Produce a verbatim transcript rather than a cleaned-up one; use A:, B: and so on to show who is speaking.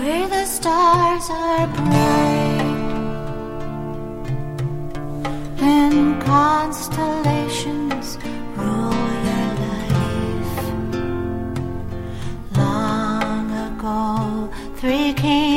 A: where the stars are bright and constellations rule your life. Long ago, three kings